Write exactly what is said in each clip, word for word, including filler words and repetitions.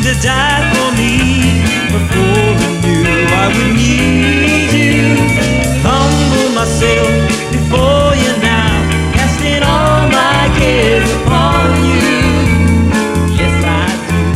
to die for me. Before I knew I would need you, humble myself before you now, casting all my cares upon you. Yes, I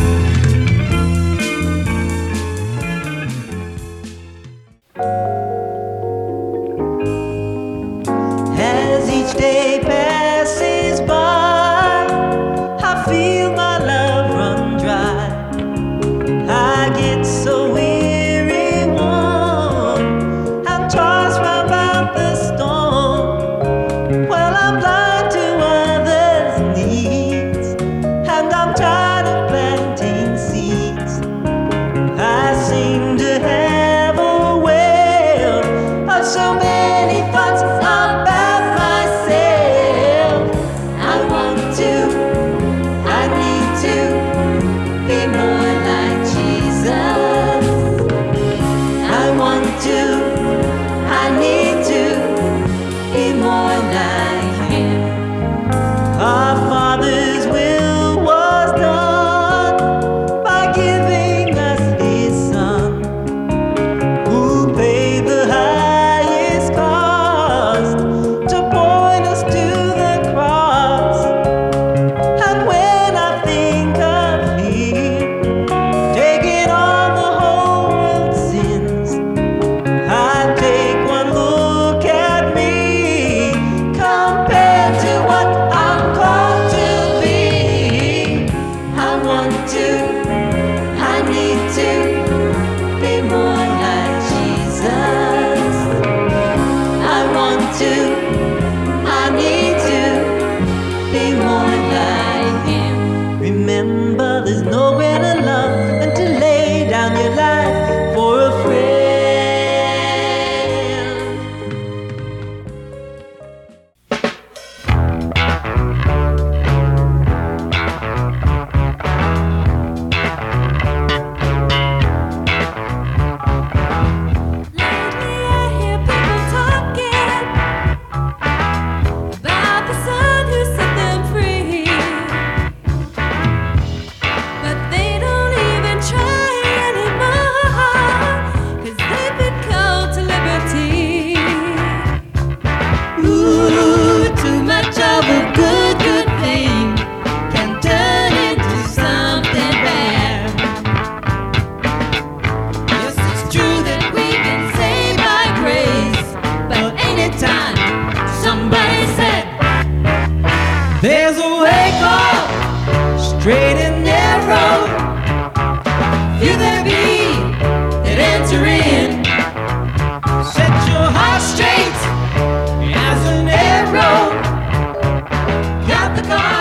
do. As each day passes by, I feel my love run dry. I get so weary, worn, and tossed round by the storm. Well, I'm blind to others' needs, and I'm tired of planting seeds. I seem to have a well of so many thoughts about myself. I want to, I need to be more like Jesus. I want to, I need to be more like Him. Our Father's will was done by giving us His Son, who paid the highest cost to point us to the cross. And when I think of Him taking on the whole world's sins, I take one look at me compared to what I'm called to be. I want to, I need to be more like Jesus. I want to, I need to be more like Him. Remember, there's no greater love than to lay down your life for a friend. Lately I hear people talking about the Son who set them free, but they don't even try anymore, 'cause they've been called to liberty. Ooh, too much of a good, good thing can turn into something bad. Yes, it's true that we've been saved by grace, but anytime somebody said There's a way called straight and narrow, few there be that enter in, set your heart straight as an arrow. got the car